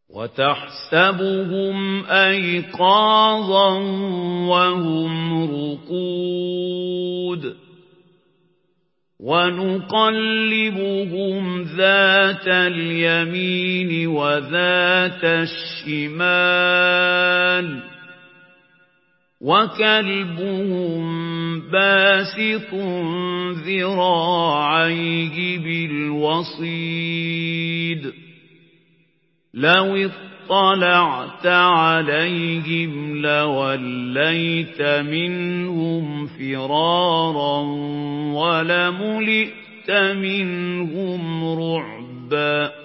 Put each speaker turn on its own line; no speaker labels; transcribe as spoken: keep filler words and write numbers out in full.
وتحسبهم أيقاظا وهم رقود ونقلبهم ذات اليمين وذات الشمال وكلبهم باسط ذراعيه بالوصيد لو اطلعت عليهم لوليت منهم فرارا ولملئت منهم رعبا